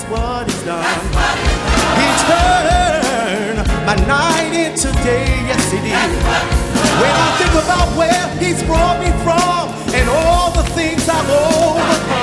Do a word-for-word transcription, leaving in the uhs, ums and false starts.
that's what he's done. He turned my night into day, yes he did. When I think about where he's brought me from and all the things I've overcome,